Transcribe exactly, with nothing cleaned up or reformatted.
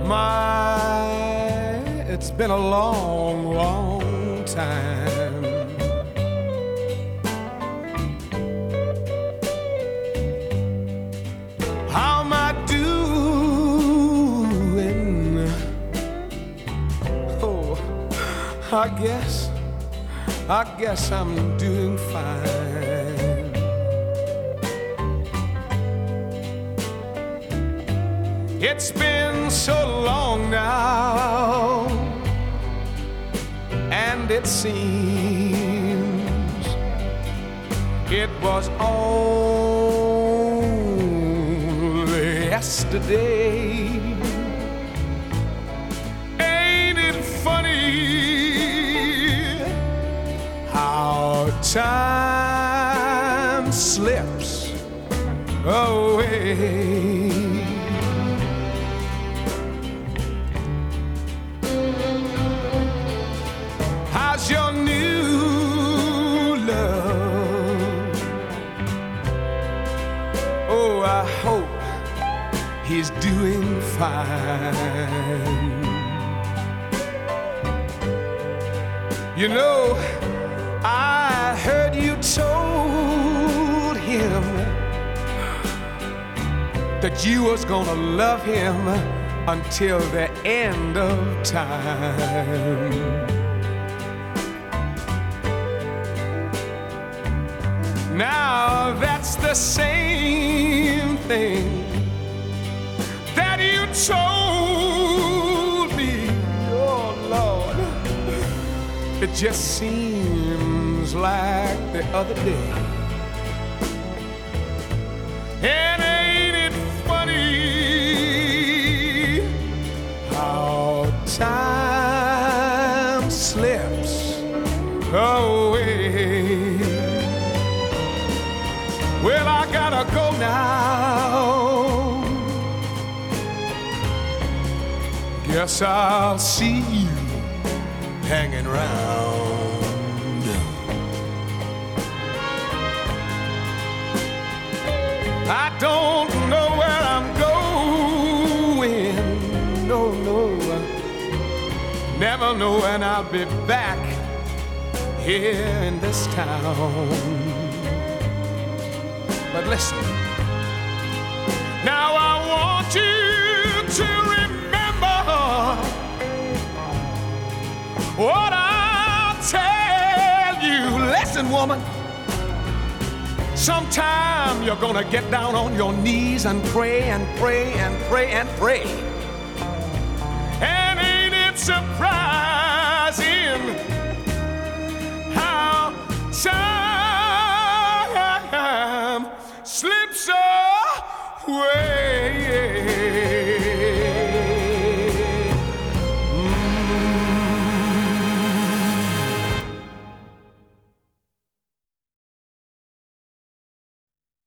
My, it's been a long, long time. How am I doing? Oh, I guess, I guess I'm doing fine. It's been so long now, and it seems it was only yesterday. Ain't it funny how time slips away? How's your new love? Oh, I hope he's doing fine. You know, I heard you told him that you was gonna love him until the end of time. Now that's the same thing that you told me. Oh Lord, it just seems like the other day. And ain't it funny how time slips away? Well, I gotta go now. Guess I'll see you hanging around. I don't know where I'm going. No, no. Never know when I'll be back here in this town. But listen, now I want you to remember what I tell you. Listen, woman, sometime you're gonna get down on your knees and pray and pray and pray and pray